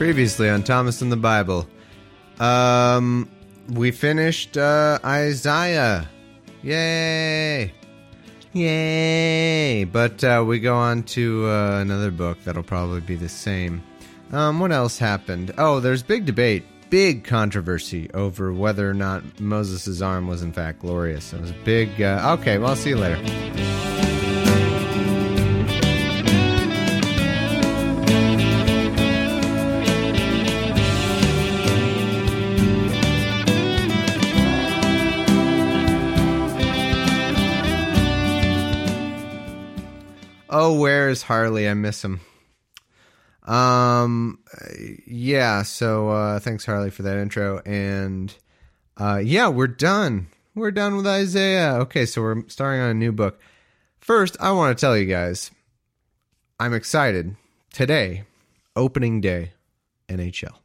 Previously on Thomas and the Bible. We finished Isaiah. Yay! Yay! But we go on to another book that'll probably be the same. What else happened? Oh, there's big debate, big controversy over whether or not Moses' arm was in fact glorious. It was a big... okay, well, I'll see you later. Oh, where is Harley? I miss him. Yeah, so thanks, Harley, for that intro. And yeah, we're done. We're done with Isaiah. Okay, so we're starting on a new book. First, I want to tell you guys, I'm excited. Today, opening day, NHL.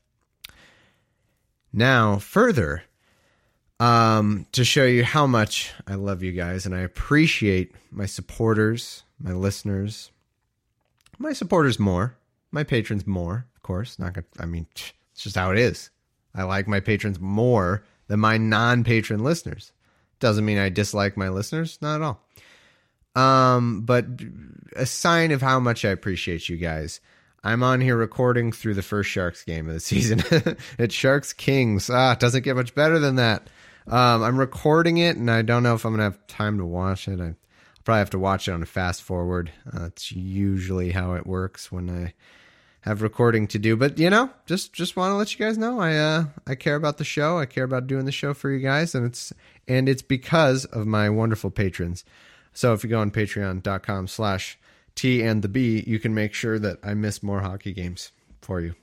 Now, further, to show you how much I love you guys and I appreciate my supporters, my listeners, my supporters more, my patrons more, of course. Not gonna, I mean, it's just how it is. I like my patrons more than my non-patron listeners. Doesn't mean I dislike my listeners, not at all. But a sign of how much I appreciate you guys. I'm on here recording through the first Sharks game of the season. It's Sharks Kings. It doesn't get much better than that. I'm recording it, and I don't know if I'm going to have time to watch it. I'll probably have to watch it on a fast forward. It's usually how it works when I have recording to do. But, you know, just want to let you guys know I care about the show. I care about doing the show for you guys, and it's because of my wonderful patrons. So if you go on patreon.com/T&the-B, you can make sure that I miss more hockey games for you.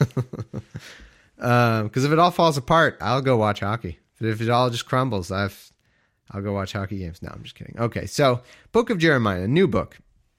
Because if it all falls apart, I'll go watch hockey. If it all just crumbles, I'll go watch hockey games. No, I'm just kidding. Okay, so Book of Jeremiah, new book.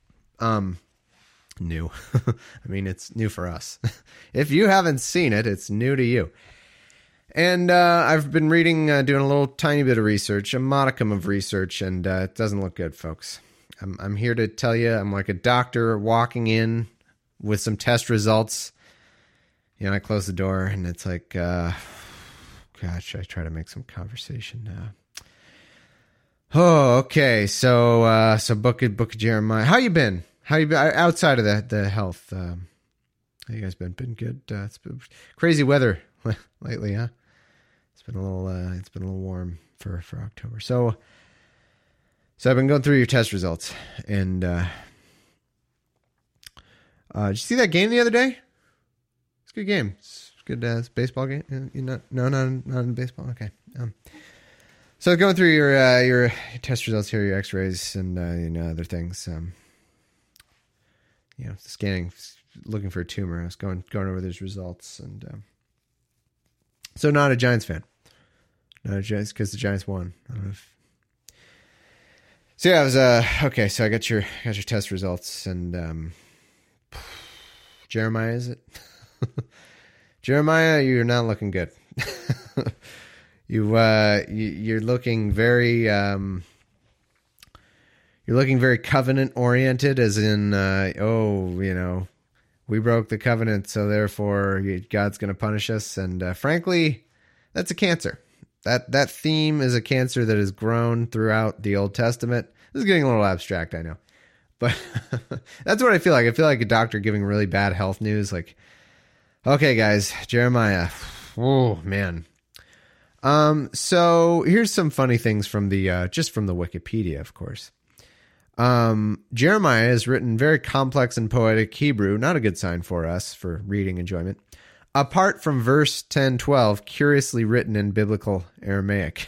New. I mean, it's new for us. If you haven't seen it, it's new to you. And I've been reading, doing a little tiny bit of research, a modicum of research, and it doesn't look good, folks. I'm here to tell you, I'm like a doctor walking in with some test results. You know, I close the door, and it's like, gosh, I try to make some conversation now. Oh, okay. So Book of Jeremiah. How you been? How you been outside of the health? How you guys been? Been good. It's been crazy weather lately, huh? It's been a little warm for October. So I've been going through your test results, and did you see that game the other day? It's a good game. It's good. It's a baseball game. Not in baseball. Okay. So going through your test results here, your X-rays and other things. Scanning, looking for a tumor. I was going over those results, and so not a Giants fan. Not a Giants because the Giants won. I don't know if... So yeah, I was okay. So I got your test results, and Jeremiah, is it? Jeremiah, you're not looking good. You're looking very covenant oriented, as in we broke the covenant, so therefore God's going to punish us. And frankly, that's a cancer. That theme is a cancer that has grown throughout the Old Testament. This is getting a little abstract, I know, but that's what I feel like. I feel like a doctor giving really bad health news. Like, okay, guys, Jeremiah. Oh man. So here's some funny things from the just from the Wikipedia, of course. Jeremiah is written very complex and poetic Hebrew, not a good sign for us for reading enjoyment. Apart from verse 10-12, curiously written in biblical Aramaic.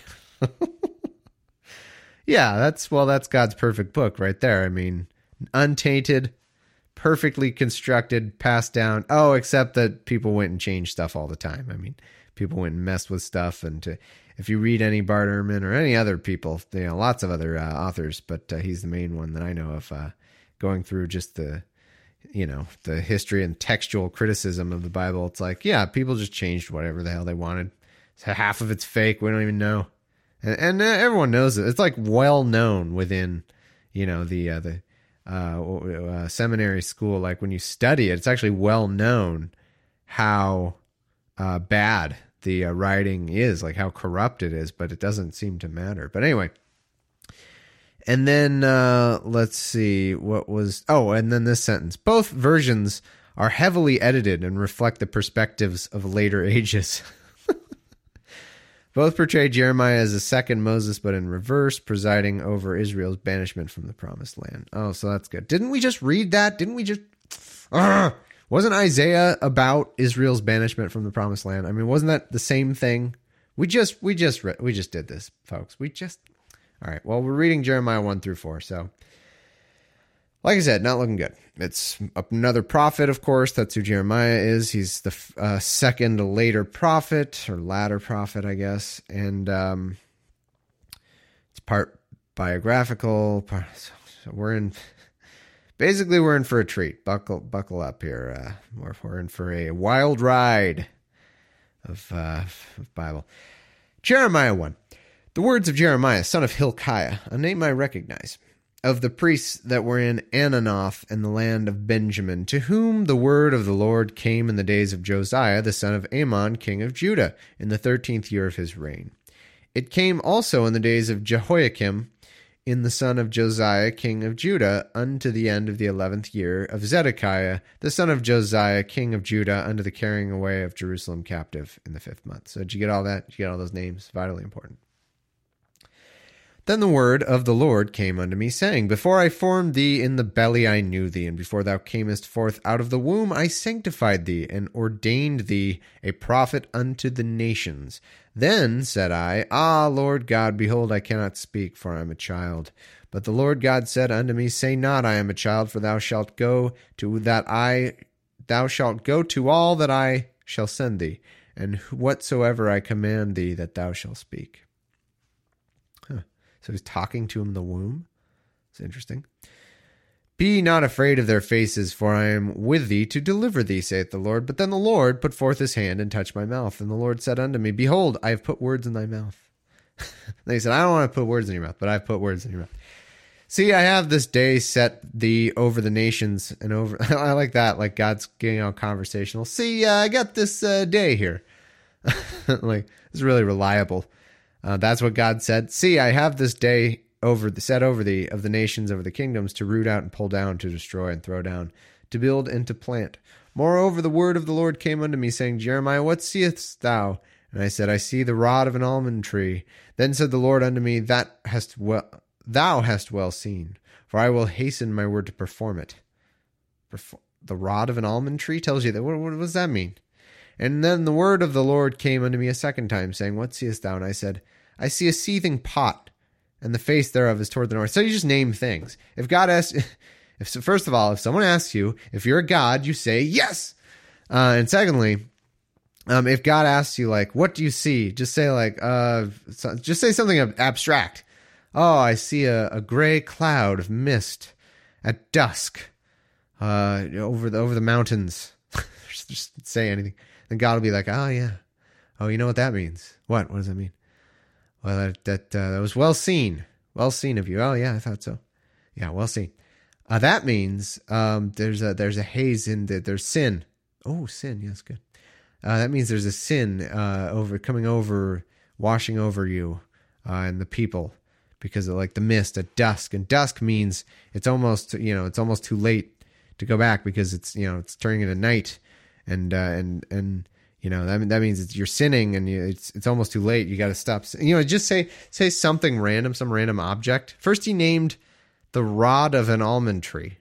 Yeah, that's God's perfect book right there. I mean, untainted, perfectly constructed, passed down. Oh, except that people went and changed stuff all the time. I mean, people went and messed with stuff. And if you read any Bart Ehrman or any other people, lots of other authors, but he's the main one that I know of, going through just the history and textual criticism of the Bible. It's like, yeah, people just changed whatever the hell they wanted. So half of it's fake. We don't even know. And everyone knows it. It's like well known within, the seminary school. Like when you study it, it's actually well known how bad the writing is, like how corrupt it is, but it doesn't seem to matter. But anyway, and then let's see what was. Oh, and then this sentence: both versions are heavily edited and reflect the perspectives of later ages. Both portray Jeremiah as a second Moses, but in reverse, presiding over Israel's banishment from the promised land. Oh, so that's good. Didn't we just read that? Didn't we just... Wasn't Isaiah about Israel's banishment from the promised land? I mean, wasn't that the same thing? We just did this, folks. All right. Well, we're reading Jeremiah 1-4. So, like I said, not looking good. It's another prophet, of course. That's who Jeremiah is. He's the second later prophet, or latter prophet, I guess. And it's part biographical. So we're in for a treat. Buckle up here. We're in for a wild ride of Bible. Jeremiah 1. The words of Jeremiah, son of Hilkiah, a name I recognize, of the priests that were in Ananoth in the land of Benjamin, to whom the word of the Lord came in the days of Josiah, the son of Amon, king of Judah, in the 13th year of his reign. It came also in the days of Jehoiakim, in the son of Josiah, king of Judah, unto the end of the 11th year of Zedekiah, the son of Josiah, king of Judah, unto the carrying away of Jerusalem captive in the 5th month. So did you get all that? Did you get all those names? Vitally important. Then the word of the Lord came unto me, saying, before I formed thee in the belly I knew thee, and before thou camest forth out of the womb I sanctified thee, and ordained thee a prophet unto the nations. Then said I, Ah, Lord God, behold, I cannot speak, for I am a child. But the Lord God said unto me, Say not, I am a child, for thou shalt go to all that I shall send thee, and whatsoever I command thee that thou shalt speak. So he's talking to him in the womb. It's interesting. Be not afraid of their faces, for I am with thee to deliver thee, saith the Lord. But then the Lord put forth his hand and touched my mouth. And the Lord said unto me, Behold, I have put words in thy mouth. Then he said, I don't want to put words in your mouth, but I have put words in your mouth. See, I have this day set thee over the nations and over... I like that, like God's getting all conversational. See, I got this day here. Like, it's really reliable. That's what God said. See, I have this day set over thee of the nations, over the kingdoms, to root out and pull down, to destroy and throw down, to build and to plant. Moreover, the word of the Lord came unto me, saying, Jeremiah, what seest thou? And I said, I see the rod of an almond tree. Then said the Lord unto me, thou hast well seen, for I will hasten my word to perform it. The rod of an almond tree tells you that. What does that mean? And then the word of the Lord came unto me a second time, saying, What seest thou? And I said, I see a seething pot, and the face thereof is toward the north. So you just name things. If God asks, first of all, if someone asks you, if you're a God, you say yes. And secondly, if God asks you, like, what do you see? Just say just say something abstract. Oh, I see a gray cloud of mist at dusk over the mountains. Just say anything. Then God will be like, oh, yeah. Oh, you know what that means? What? What does that mean? Well, that was well seen. Well seen of you. Oh, yeah, I thought so. Yeah, well seen. That means there's a haze in there's sin. Oh, sin. Yes, good. That means there's a sin washing over you and the people because of like the mist at dusk. And dusk means it's almost too late to go back because it's turning into night. And that means you're sinning and it's almost too late. You got to stop. Just say something random, some random object. First, he named the rod of an almond tree.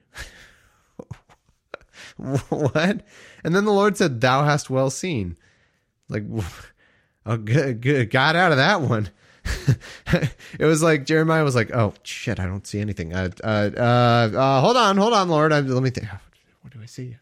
What? And then the Lord said, "Thou hast well seen." Like, oh, good. Got out of that one. It was like Jeremiah was like, "Oh shit, I don't see anything." Hold on, Lord. Let me think. What do I see?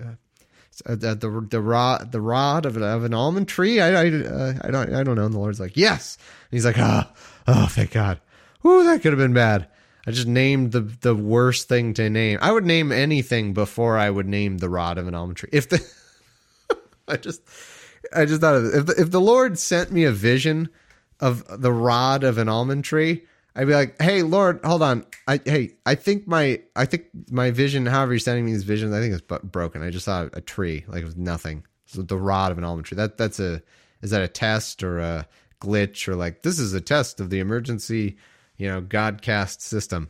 The rod of an almond tree. I don't know. And the Lord's like, yes. And he's like, oh, thank God. Ooh, that could have been bad. I just named the worst thing to name. I would name anything before I would name the rod of an almond tree. I just thought of it. If the Lord sent me a vision of the rod of an almond tree, I'd be like, hey, Lord, hold on. I think my vision, however you're sending me these visions, I think it's broken. I just saw a tree, like it was nothing. the rod of an almond tree. Is that a test or a glitch, or like, this is a test of the emergency, Godcast system?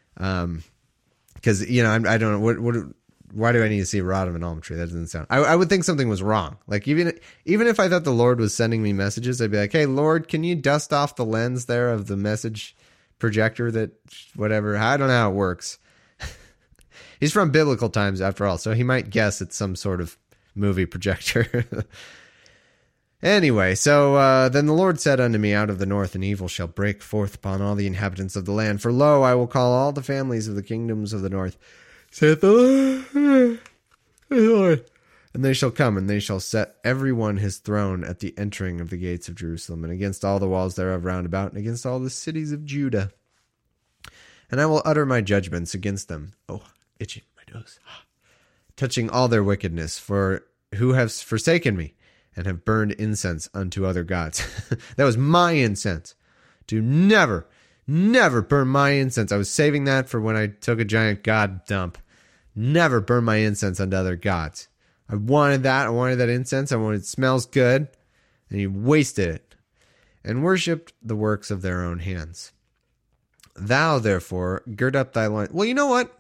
Because I don't know why do I need to see a rod of an almond tree? That doesn't sound. I would think something was wrong. Like, even if I thought the Lord was sending me messages, I'd be like, hey, Lord, can you dust off the lens there of the message projector, that whatever? I don't know how it works. He's from biblical times after all, so he might guess it's some sort of movie projector. Anyway, so then the Lord said unto me, out of the north an evil shall break forth upon all the inhabitants of the land. For lo, I will call all the families of the kingdoms of the north, saith the Lord. And they shall come, and they shall set every one his throne at the entering of the gates of Jerusalem, and against all the walls thereof round about, and against all the cities of Judah. And I will utter my judgments against them. Oh, itching my nose. Touching all their wickedness, for who have forsaken me, and have burned incense unto other gods. That was my incense. Do never burn my incense. I was saving that for when I took a giant god dump. Never burn my incense unto other gods. I wanted that. I wanted that incense. I wanted it smells good. And he wasted it. And worshipped the works of their own hands. Thou, therefore, gird up thy loins. Well, you know what?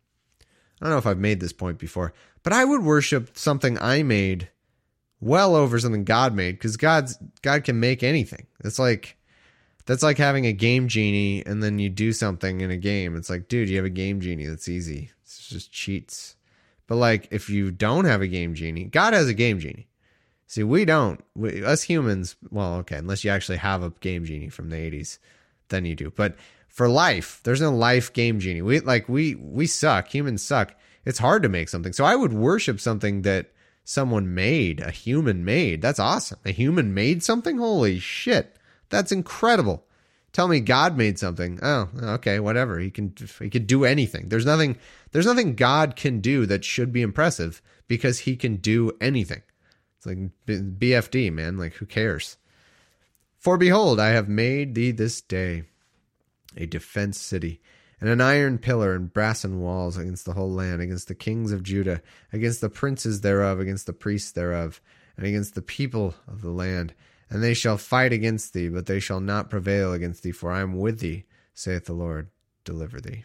I don't know if I've made this point before, but I would worship something I made well over something God made, because God can make anything. That's like having a game genie and then you do something in a game. It's like, dude, you have a game genie. That's easy. It's just cheats. But like, if you don't have a game genie, God has a game genie. See, we don't. Us humans, well, okay, unless you actually have a game genie from the 80s, then you do. But for life, there's no life game genie. We suck. Humans suck. It's hard to make something. So I would worship something that someone made, a human made. That's awesome. A human made something? Holy shit. That's incredible. Tell me God made something. Oh, okay, whatever. He could do anything. There's nothing God can do that should be impressive, because he can do anything. It's like BFD, man. Like, who cares? For behold, I have made thee this day a defense city, and an iron pillar and brassen walls against the whole land, against the kings of Judah, against the princes thereof, against the priests thereof, and against the people of the land. And they shall fight against thee, but they shall not prevail against thee, for I am with thee, saith the Lord, deliver thee.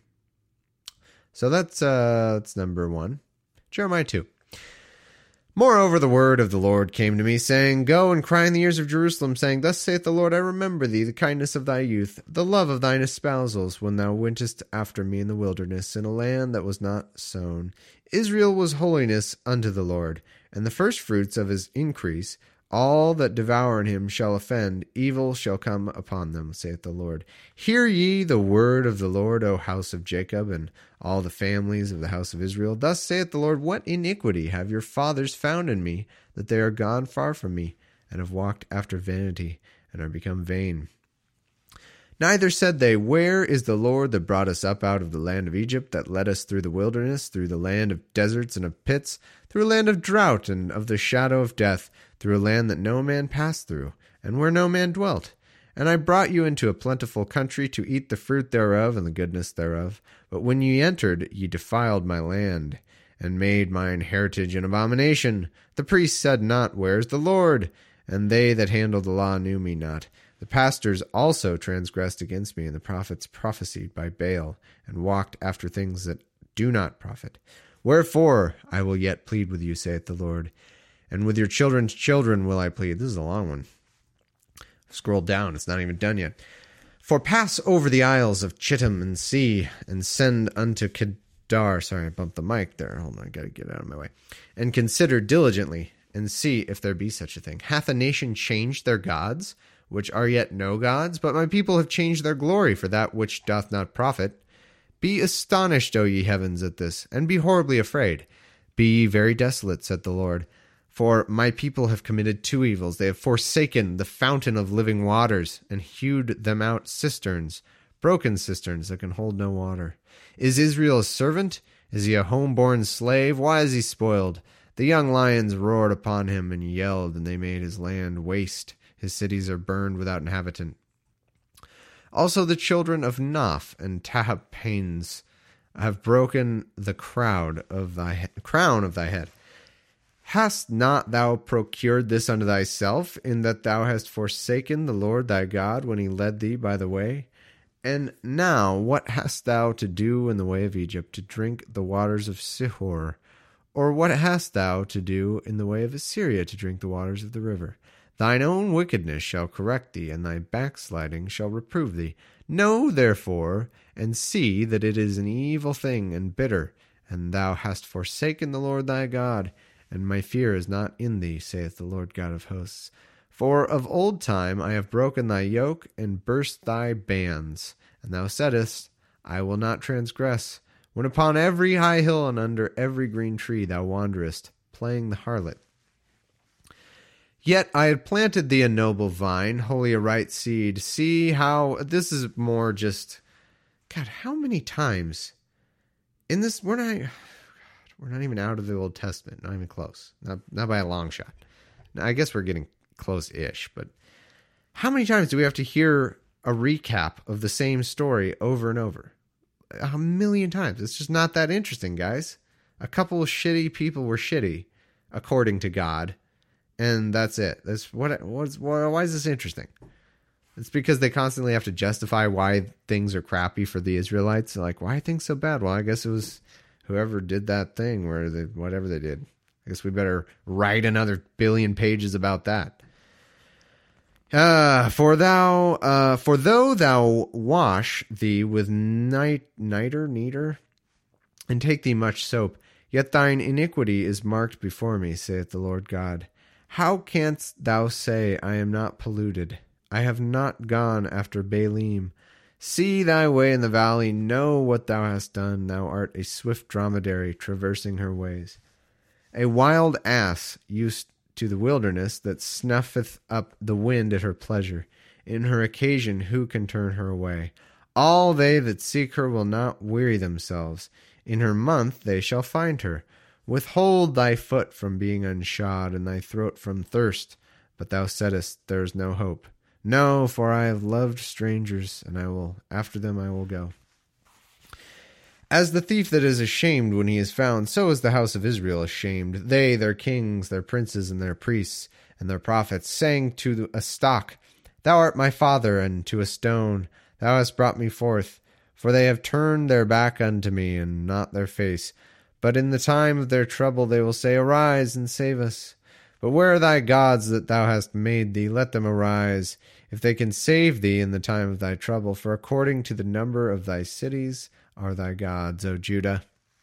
So that's number 1. Jeremiah 2. Moreover, the word of the Lord came to me, saying, Go and cry in the ears of Jerusalem, saying, Thus saith the Lord, I remember thee, the kindness of thy youth, the love of thine espousals, when thou wentest after me in the wilderness, in a land that was not sown. Israel was holiness unto the Lord, and the firstfruits of his increase. All that devour him shall offend, evil shall come upon them, saith the Lord. Hear ye the word of the Lord, O house of Jacob, and all the families of the house of Israel. Thus saith the Lord, What iniquity have your fathers found in me, that they are gone far from me, and have walked after vanity, and are become vain? Neither said they, Where is the Lord that brought us up out of the land of Egypt, that led us through the wilderness, through the land of deserts and of pits, through a land of drought and of the shadow of death, through a land that no man passed through, and where no man dwelt? And I brought you into a plentiful country to eat the fruit thereof and the goodness thereof. But when ye entered, ye defiled my land, and made mine heritage an abomination. The priests said not, Where is the Lord? And they that handled the law knew me not. The pastors also transgressed against me, and the prophets prophesied by Baal, and walked after things that do not profit. Wherefore I will yet plead with you, saith the Lord, and with your children's children will I plead. This is a long one. I've scrolled down. It's not even done yet. For pass over the isles of Chittim and see, and send unto Kedar. Sorry, I bumped the mic there. Hold on, I got to get out of my way. And consider diligently, and see if there be such a thing. Hath a nation changed their gods, which are yet no gods? But my people have changed their glory for that which doth not profit. Be astonished, O ye heavens, at this, and be horribly afraid. Be ye very desolate, said the Lord. For my people have committed 2 evils. They have forsaken the fountain of living waters, and hewed them out cisterns, broken cisterns that can hold no water. Is Israel a servant? Is he a home-born slave? Why is he spoiled? The young lions roared upon him and yelled, and they made his land waste. His cities are burned without inhabitant. Also the children of Naph and Tahaphanes have broken the crown of thy head. Hast not thou procured this unto thyself, in that thou hast forsaken the Lord thy God when he led thee by the way? And now what hast thou to do in the way of Egypt, to drink the waters of Sihor? Or what hast thou to do in the way of Assyria, to drink the waters of the river? Thine own wickedness shall correct thee, and thy backsliding shall reprove thee. Know therefore, and see that it is an evil thing and bitter, and thou hast forsaken the Lord thy God, and my fear is not in thee, saith the Lord God of hosts. For of old time I have broken thy yoke, and burst thy bands. And thou saidst, I will not transgress, when upon every high hill and under every green tree thou wanderest, playing the harlot. Yet I had planted thee a noble vine, wholly a right seed. See how, this is more just, God, how many times in this, we're not even out of the Old Testament, not even close, not by a long shot. Now, I guess we're getting close-ish, but how many times do we have to hear a recap of the same story over and over? 1,000,000 times. It's just not that interesting, guys. A couple of shitty people were shitty, according to God, and that's it. Why is this interesting? It's because they constantly have to justify why things are crappy for the Israelites. Like, why are things so bad? Well, I guess it was whoever did that thing where whatever they did. I guess we better write another 1,000,000,000 pages about that. For though thou wash thee with niter, and take thee much soap, yet thine iniquity is marked before me, saith the Lord God. How canst thou say, I am not polluted? I have not gone after Baalim. See thy way in the valley, know what thou hast done. Thou art a swift dromedary, traversing her ways. A wild ass used to the wilderness, that snuffeth up the wind at her pleasure. In her occasion who can turn her away? All they that seek her will not weary themselves. In her month they shall find her. Withhold thy foot from being unshod, and thy throat from thirst. But thou saidst, there is no hope. No, for I have loved strangers, and after them I will go. As the thief that is ashamed when he is found, so is the house of Israel ashamed. They, their kings, their princes, and their priests, and their prophets, sang to a stock, Thou art my father, and to a stone, Thou hast brought me forth. For they have turned their back unto me, and not their face. But in the time of their trouble they will say, Arise, and save us. But where are thy gods that thou hast made thee? Let them arise, if they can save thee in the time of thy trouble. For according to the number of thy cities are thy gods, O Judah.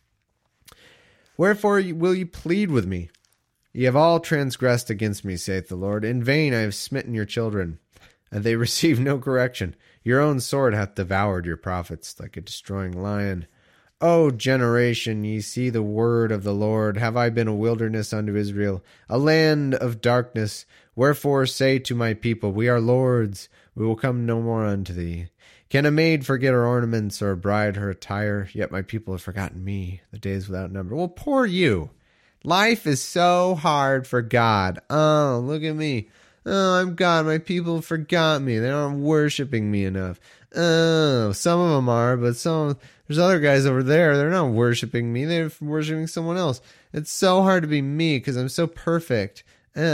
Wherefore will ye plead with me? Ye have all transgressed against me, saith the Lord. In vain I have smitten your children, and they receive no correction. Your own sword hath devoured your prophets, like a destroying lion. O generation, ye see the word of the Lord. Have I been a wilderness unto Israel, a land of darkness? Wherefore say to my people, We are lords, we will come no more unto thee. Can a maid forget her ornaments, or a bride her attire? Yet my people have forgotten me, the days without number. Well, poor you. Life is so hard for God. Oh, look at me. Oh, I'm God. My people forgot me. They aren't worshiping me enough. Oh, some of them are, but there's other guys over there. They're not worshiping me. They're worshiping someone else. It's so hard to be me because I'm so perfect.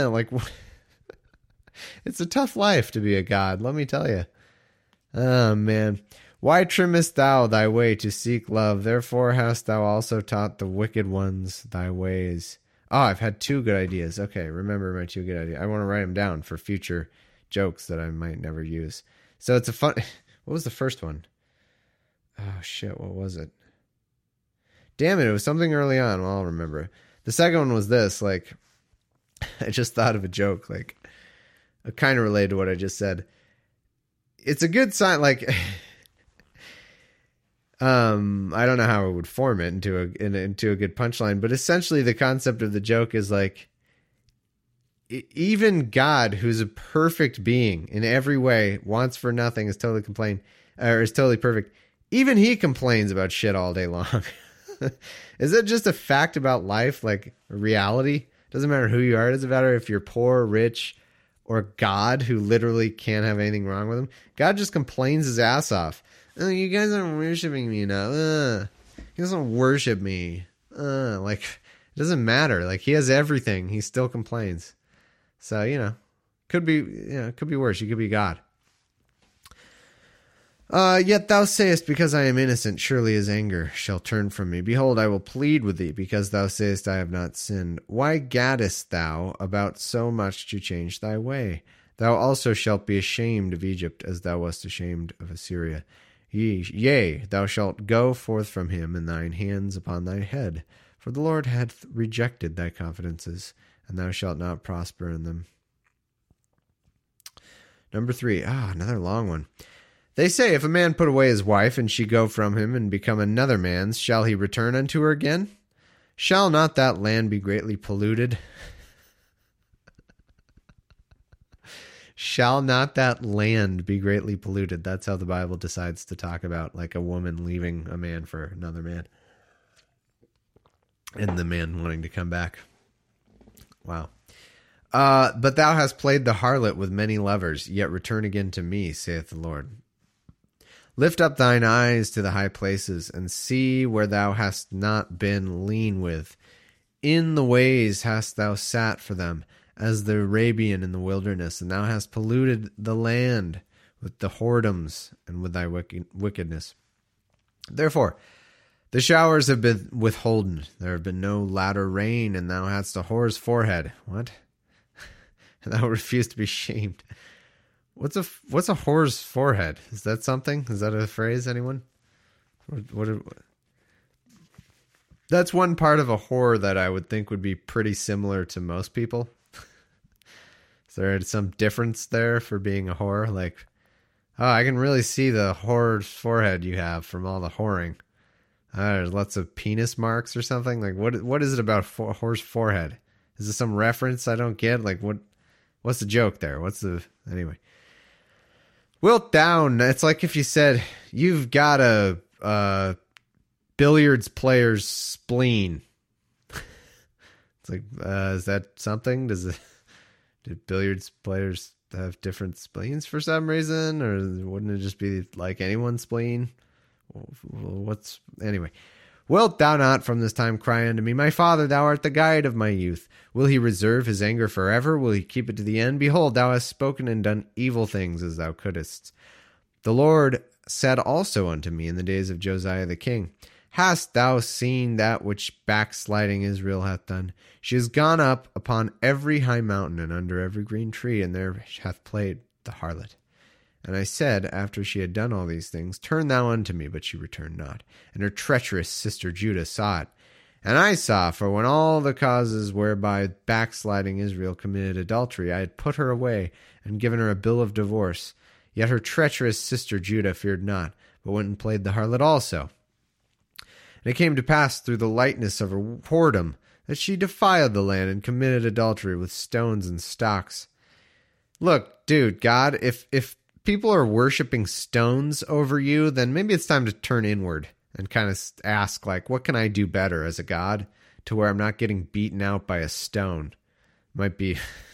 It's a tough life to be a God, let me tell you. Oh, man. Why trimmest thou thy way to seek love? Therefore hast thou also taught the wicked ones thy ways. Oh, I've had 2 good ideas. Okay, remember my 2 good ideas. I want to write them down for future jokes that I might never use. So it's a fun... What was the first one? Oh, shit, what was it? Damn it was something early on. Well, I'll remember. The second one was this, I just thought of a joke, kind of related to what I just said. It's a good sign, I don't know how I would form it into a good punchline, but essentially the concept of the joke is even God, who's a perfect being in every way, wants for nothing, is totally perfect. Even he complains about shit all day long. Is it just a fact about life, reality? Doesn't matter who you are. It doesn't matter if you're poor, rich, or God, who literally can't have anything wrong with him. God just complains his ass off. Oh, you guys aren't worshiping me enough. He doesn't worship me. It It doesn't matter. Like, he has everything. He still complains. So, could be worse. You could be God. Yet thou sayest, because I am innocent, surely his anger shall turn from me. Behold, I will plead with thee, because thou sayest I have not sinned. Why gaddest thou about so much to change thy way? Thou also shalt be ashamed of Egypt, as thou wast ashamed of Assyria. Yea, thou shalt go forth from him, and thine hands upon thy head. For the Lord hath rejected thy confidences, and thou shalt not prosper in them. Number 3. Another long one. They say, if a man put away his wife, and she go from him, and become another man's, shall he return unto her again? Shall not that land be greatly polluted? Shall not that land be greatly polluted? That's how the Bible decides to talk about, like, a woman leaving a man for another man. And the man wanting to come back. Wow. But thou hast played the harlot with many lovers, yet return again to me, saith the Lord. Lift up thine eyes to the high places, and see where thou hast not been lean with. In the ways hast thou sat for them, as the Arabian in the wilderness, and thou hast polluted the land with the whoredoms and with thy wickedness. Therefore, the showers have been withholden, there have been no latter rain, and thou hadst a whore's forehead. What? And thou refused to be shamed. What's a whore's forehead? Is that something? Is that a phrase, anyone? What that's one part of a whore that I would think would be pretty similar to most people. Is there some difference there for being a whore? Like, I can really see the whore's forehead you have from all the whoring. There's lots of penis marks or something. Like, what is it about a whore's forehead? Is this some reference I don't get? Like, what's the joke there? Anyway. Wilt down. It's like if you said, you've got a billiards player's spleen. It's like, is that something? Did billiards players have different spleens for some reason? Or wouldn't it just be like anyone's spleen? Anyway. Wilt thou not from this time cry unto me, my father, thou art the guide of my youth. Will he reserve his anger forever? Will he keep it to the end? Behold, thou hast spoken and done evil things as thou couldest. The Lord said also unto me in the days of Josiah the king, hast thou seen that which backsliding Israel hath done? She has gone up upon every high mountain and under every green tree, and there hath played the harlot. And I said, after she had done all these things, turn thou unto me, but she returned not. And her treacherous sister Judah saw it. And I saw, for when all the causes whereby backsliding Israel committed adultery, I had put her away, and given her a bill of divorce. Yet her treacherous sister Judah feared not, but went and played the harlot also. And it came to pass through the lightness of her whoredom, that she defiled the land, and committed adultery with stones and stocks. Look, dude, God, if people are worshiping stones over you, then maybe it's time to turn inward and kind of ask, like, what can I do better as a God to where I'm not getting beaten out by a stone? Might be,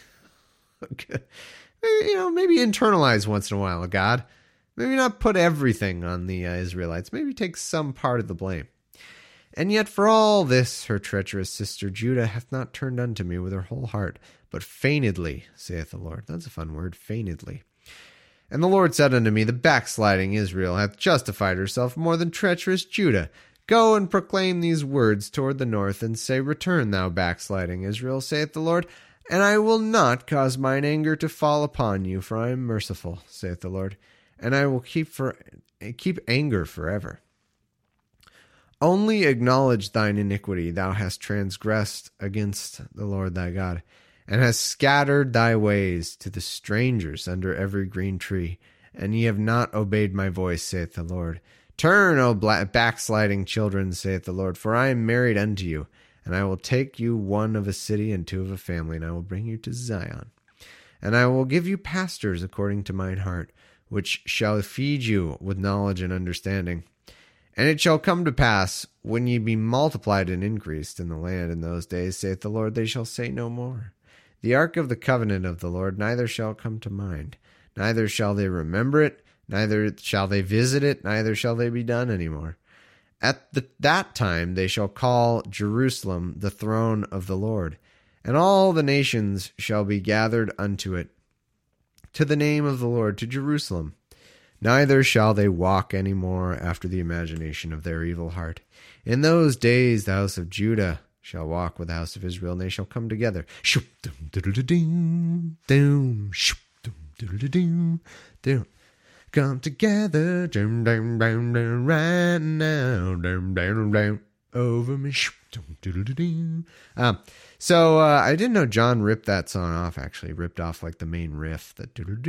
maybe internalize once in a while, God. Maybe not put everything on the Israelites. Maybe take some part of the blame. And yet for all this, her treacherous sister Judah hath not turned unto me with her whole heart, but feignedly, saith the Lord. That's a fun word, feignedly. And the Lord said unto me, the backsliding Israel hath justified herself more than treacherous Judah. Go and proclaim these words toward the north, and say, return, thou backsliding Israel, saith the Lord, and I will not cause mine anger to fall upon you, for I am merciful, saith the Lord, and I will keep anger forever. Only acknowledge thine iniquity, thou hast transgressed against the Lord thy God, and hast scattered thy ways to the strangers under every green tree, and ye have not obeyed my voice, saith the Lord. Turn, O backsliding children, saith the Lord, for I am married unto you, and I will take you one of a city and two of a family, and I will bring you to Zion. And I will give you pastors according to mine heart, which shall feed you with knowledge and understanding. And it shall come to pass, when ye be multiplied and increased in the land in those days, saith the Lord, they shall say no more, the ark of the covenant of the Lord neither shall come to mind, neither shall they remember it, neither shall they visit it, neither shall they be done any more. That time they shall call Jerusalem the throne of the Lord, and all the nations shall be gathered unto it, to the name of the Lord, to Jerusalem. Neither shall they walk any more after the imagination of their evil heart. In those days the house of Judah shall walk with the house of Israel, and they shall come together. Come together right now over me. So I didn't know John ripped that song off, actually. Ripped off like the main riff. I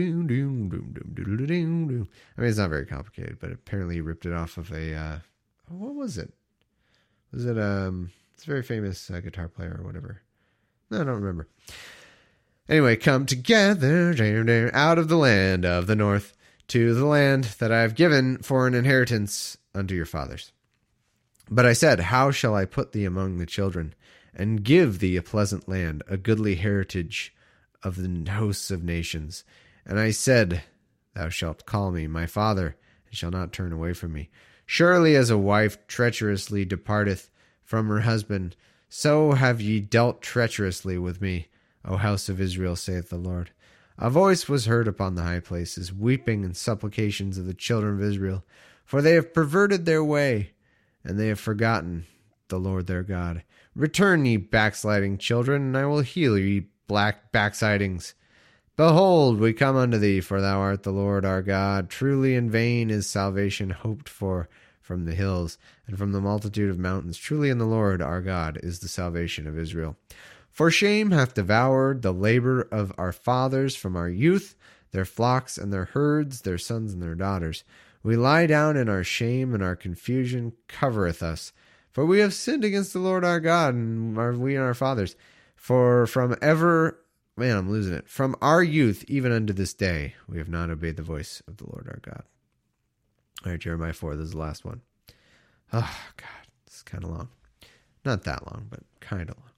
mean, it's not very complicated, but apparently he ripped it off of a, what was it? Was it, it's a very famous guitar player or whatever. No, I don't remember. Anyway, come together out of the land of the north to the land that I have given for an inheritance unto your fathers. But I said, how shall I put thee among the children, and give thee a pleasant land, a goodly heritage of the hosts of nations? And I said, thou shalt call me my father, and shall not turn away from me. Surely as a wife treacherously departeth from her husband, so have ye dealt treacherously with me, O house of Israel, saith the Lord. A voice was heard upon the high places, weeping and supplications of the children of Israel, for they have perverted their way, and they have forgotten the Lord their God. Return, ye backsliding children, and I will heal ye black backslidings. Behold, we come unto thee, for thou art the Lord our God. Truly in vain is salvation hoped for from the hills, and from the multitude of mountains. Truly in the Lord our God is the salvation of Israel. For shame hath devoured the labor of our fathers from our youth, their flocks and their herds, their sons and their daughters. We lie down in our shame, and our confusion covereth us. For we have sinned against the Lord our God, and we and our fathers. For from ever, from our youth even unto this day, we have not obeyed the voice of the Lord our God. All right, Jeremiah 4, this is the last one. Oh, God, this is kind of long. Not that long, but kind of long.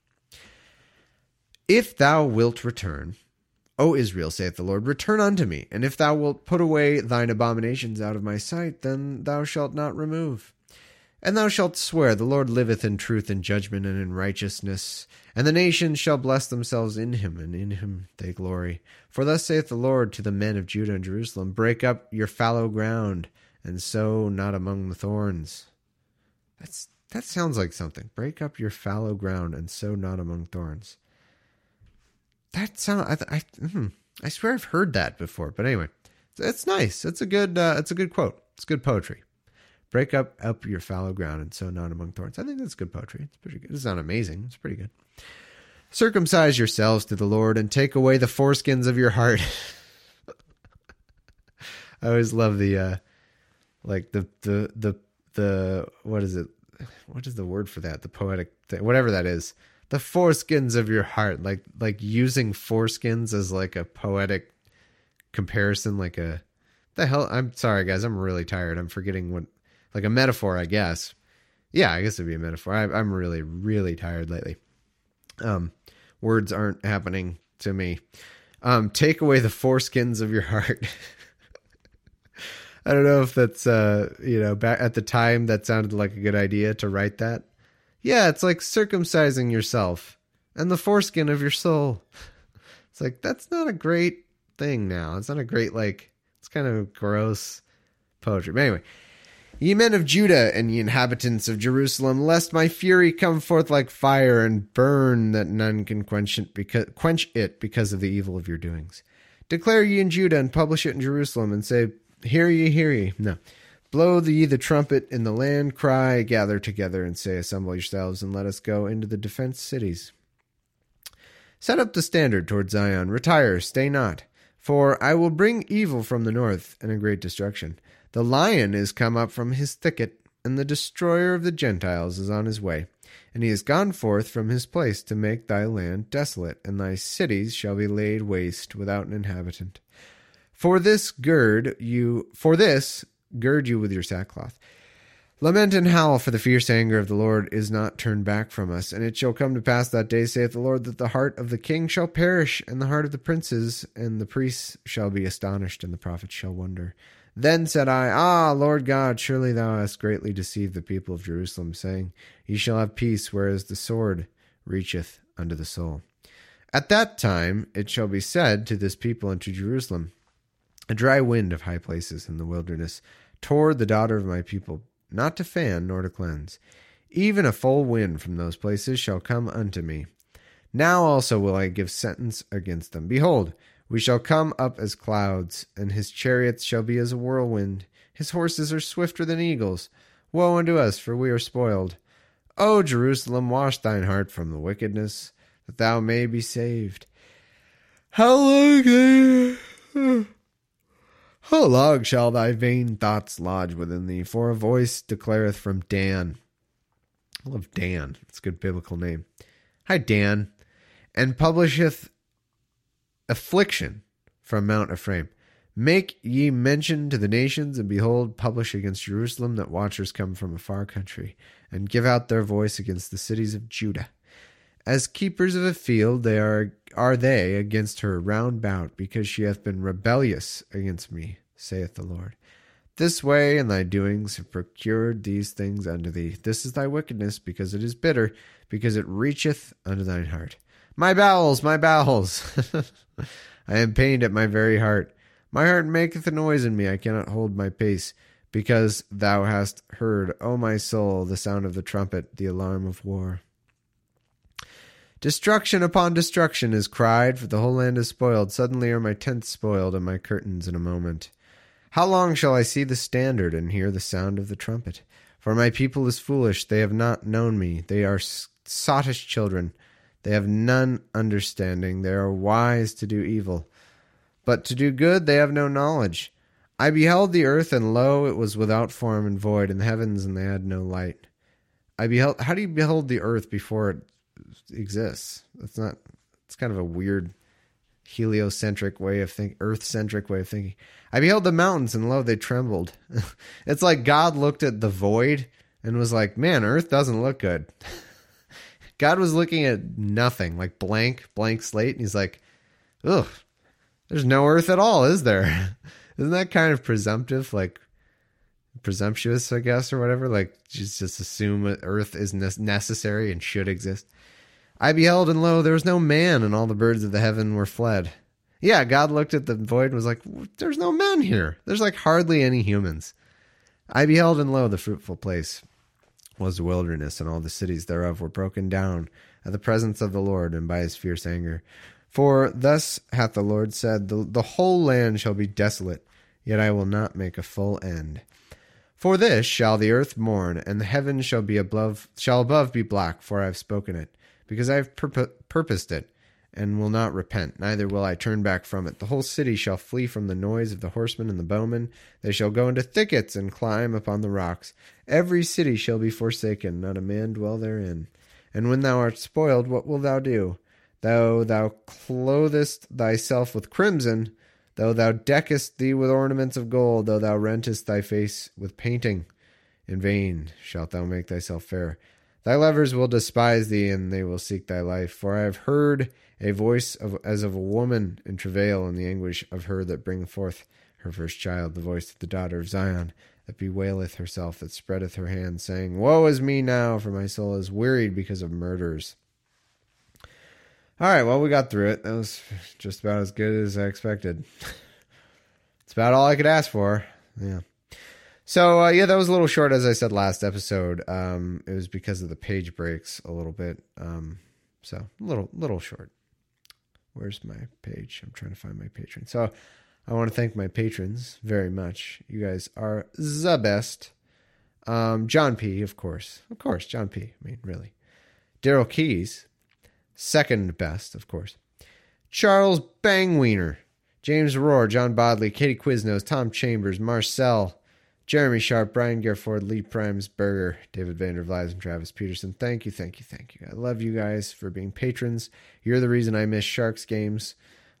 If thou wilt return, O Israel, saith the Lord, return unto me. And if thou wilt put away thine abominations out of my sight, then thou shalt not remove. And thou shalt swear, the Lord liveth in truth and judgment and in righteousness. And the nations shall bless themselves in him, and in him they glory. For thus saith the Lord to the men of Judah and Jerusalem, break up your fallow ground, and sow not among the thorns. That sounds like something. Break up your fallow ground, and sow not among thorns. That sound, I swear I've heard that before, but anyway, it's nice. It's a good quote. It's good poetry. Break up your fallow ground and sow not among thorns. I think that's good poetry. It's pretty good. It's not amazing. It's pretty good. Circumcise yourselves to the Lord and take away the foreskins of your heart. I always love the what is it? What is the word for that? The poetic thing, whatever that is. The foreskins of your heart, like using foreskins as like a poetic comparison, the hell. I'm sorry, guys. I'm really tired. I'm forgetting what, like a metaphor, I guess. Yeah, I guess it'd be a metaphor. I'm really, really tired lately. Words aren't happening to me. Take away the foreskins of your heart. I don't know if that's, back at the time that sounded like a good idea to write that. Yeah, it's like circumcising yourself and the foreskin of your soul. It's like, that's not a great thing now. It's not a great, it's kind of gross poetry. But anyway, ye men of Judah and ye inhabitants of Jerusalem, lest my fury come forth like fire and burn that none can quench it because of the evil of your doings. Declare ye in Judah and publish it in Jerusalem and say, hear ye, hear ye. No. Blow ye the trumpet in the land, cry, gather together, and say, assemble yourselves, and let us go into the defense cities. Set up the standard toward Zion, retire, stay not, for I will bring evil from the north, and a great destruction. The lion is come up from his thicket, and the destroyer of the Gentiles is on his way. And he is gone forth from his place to make thy land desolate, and thy cities shall be laid waste without an inhabitant. For this gird you with your sackcloth. Lament and howl, for the fierce anger of the Lord is not turned back from us. And it shall come to pass that day, saith the Lord, that the heart of the king shall perish, and the heart of the princes and the priests shall be astonished, and the prophets shall wonder. Then said I, Ah, Lord God, surely thou hast greatly deceived the people of Jerusalem, saying, Ye shall have peace, whereas the sword reacheth unto the soul. At that time it shall be said to this people and to Jerusalem, A dry wind of high places in the wilderness toward the daughter of my people, not to fan nor to cleanse. Even a full wind from those places shall come unto me. Now also will I give sentence against them. Behold, we shall come up as clouds, and his chariots shall be as a whirlwind. His horses are swifter than eagles. Woe unto us, for we are spoiled. O Jerusalem, wash thine heart from the wickedness, that thou may be saved. How long shall thy vain thoughts lodge within thee? For a voice declareth from Dan. I love Dan. It's a good biblical name. Hi, Dan. And publisheth affliction from Mount Ephraim. Make ye mention to the nations, and behold, publish against Jerusalem that watchers come from a far country, and give out their voice against the cities of Judah. As keepers of a field they are they against her round about, because she hath been rebellious against me, saith the Lord. This way and thy doings have procured these things unto thee. This is thy wickedness, because it is bitter, because it reacheth unto thine heart. My bowels, my bowels! I am pained at my very heart. My heart maketh a noise in me, I cannot hold my pace, because thou hast heard, O my soul, the sound of the trumpet, the alarm of war. Destruction upon destruction is cried, for the whole land is spoiled. Suddenly are my tents spoiled, and my curtains in a moment. How long shall I see the standard, and hear the sound of the trumpet? For my people is foolish, they have not known me. They are sottish children. They have none understanding. They are wise to do evil. But to do good they have no knowledge. I beheld the earth, and lo, it was without form and void, and the heavens, and they had no light. How do you behold the earth before it exists? It's kind of a weird heliocentric way of thinking, earth-centric way of thinking. I beheld the mountains, and lo, they trembled. It's like God looked at the void and was like, man, earth doesn't look good. God was looking at nothing, like blank slate, and he's like, ugh, there's no earth at all, is there? Isn't that kind of presumptive, like presumptuous, I guess, or whatever? Like, just assume that earth is necessary and should exist. I beheld, and lo, there was no man, and all the birds of the heaven were fled. Yeah, God looked at the void and was like, there's no men here. There's like hardly any humans. I beheld, and lo, the fruitful place was a wilderness, and all the cities thereof were broken down at the presence of the Lord and by his fierce anger. For thus hath the Lord said, the whole land shall be desolate, yet I will not make a full end. For this shall the earth mourn, and the heavens shall above be black, for I have spoken it, because I have purposed it, and will not repent, neither will I turn back from it. The whole city shall flee from the noise of the horsemen and the bowmen. They shall go into thickets and climb upon the rocks. Every city shall be forsaken, not a man dwell therein. And when thou art spoiled, what wilt thou do? Though thou clothest thyself with crimson, though thou deckest thee with ornaments of gold, though thou rentest thy face with painting, in vain shalt thou make thyself fair. Thy lovers will despise thee, and they will seek thy life. For I have heard a voice as of a woman in travail, in the anguish of her that bringeth forth her first child, the voice of the daughter of Zion, that bewaileth herself, that spreadeth her hands, saying, Woe is me now, for my soul is wearied because of murders. All right, well, we got through it. That was just about as good as I expected. It's about all I could ask for. Yeah. So, that was a little short, as I said last episode. It was because of the page breaks a little bit. So, a little short. Where's my page? I'm trying to find my patron. So, I want to thank my patrons very much. You guys are the best. John P., of course. Of course, John P. I mean, really. Daryl Keys, second best, of course. Charles Bangwiener, James Rohr, John Bodley, Katie Quiznos, Tom Chambers, Marcel, Jeremy Sharp, Brian Gerford, Lee Primesberger, David Vandervlies, and Travis Peterson. Thank you. I love you guys for being patrons. You're the reason I miss Sharks games.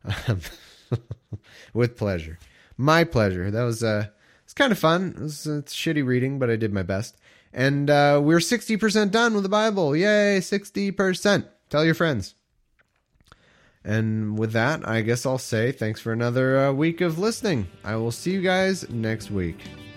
With pleasure. My pleasure. That was it's kind of fun. It's shitty reading, but I did my best. And we're 60% done with the Bible. Yay, 60%. Tell your friends. And with that, I guess I'll say thanks for another week of listening. I will see you guys next week.